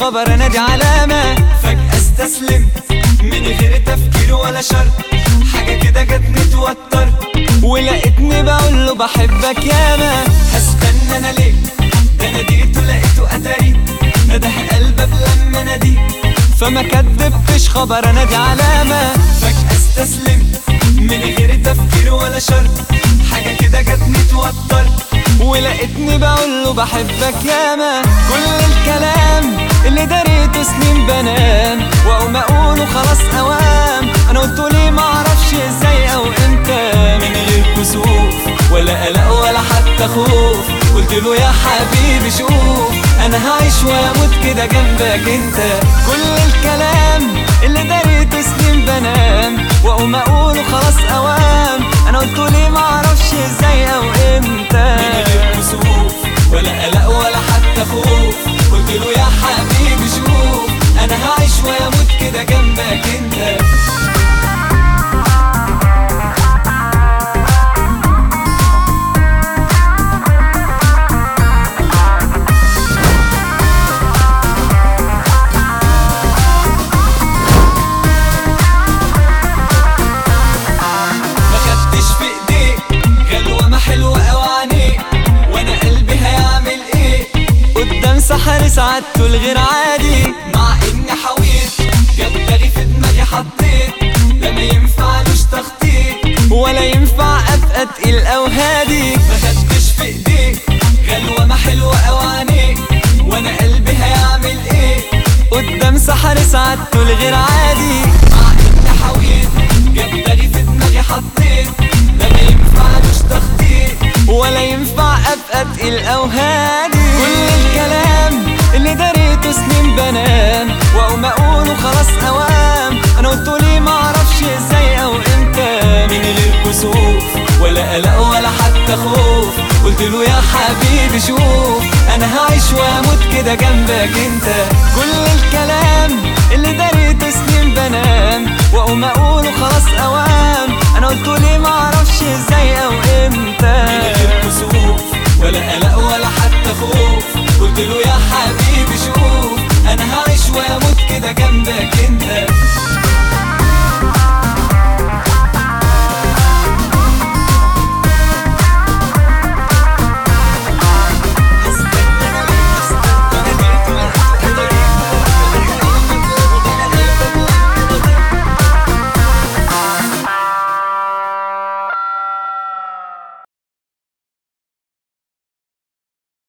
خبر انا دي علامة. فجأة استسلمت من غير تفكير ولا شرط، حاجة كده جاتني توتر ولقيتني بقوله بحبك ياما. هستنى انا ليه؟ ده انا ناديته لقيته اتاري نده قلبه لما نادي، فما كدبتش خبر انا دي علامة. فجأة استسلمت من غير تفكير ولا شرط، حاجة كده جاتني توتر ولقيتني بقوله بحبك ياما. كل الكلام اللي دريته سنين بنام، واقوم اقوله خلاص اوام. انا قلته ليه معرفش ازاي او امتى، من غير كسوف ولا قلق ولا حتى خوف. قلتله يا حبيبي شوف انا هعيش واموت كده جنبك انت. كل الكلام اللي دريته سنين بنام، واقوم اقوله خلاص اوام. انا قلته ليه معرفش ازاي او امتى، من غير كسوف ولا قلق ولا حتى خوف. قلتله يا حبيبي شوف انا هعيش واموت كده جنبك انت. سحر سعادته الغير عادي، مع اني حاولت جاب دماغي في دماغي حطيت. لا ما ينفعلوش تخطيط ولا ينفع ابقى تقيل او هادي. ما خدتش في ايديك غلوه ما حلوه او عينيك، وانا قلبي هيعمل ايه قدام سحر سعادته الغير عادي. مع اني حاولت جاب دماغي في دماغي حطيت. لا ما ينفعلوش تخطيط ولا ينفع ابقى تقيل او هادي. كل الكلام اللي دريته سنين بنام، واقوم اقوله خلاص اوام. انا قلته ليه معرفش ازاي او امتى، من غير كسوف ولا قلق ولا حتى خوف. قلتله يا حبيبي شوف انا هعيش واموت كده جنبك انت. كل الكلام اللي دريته سنين بنام، واقوم اقوله خلاص اوام. انا قلته ليه معرفش ازاي او امتى، من غير كسوف ولا قلق ولا حتى خوف. قلتله يا حبيبي شوف انا هعيش واموت كده جنبك انت.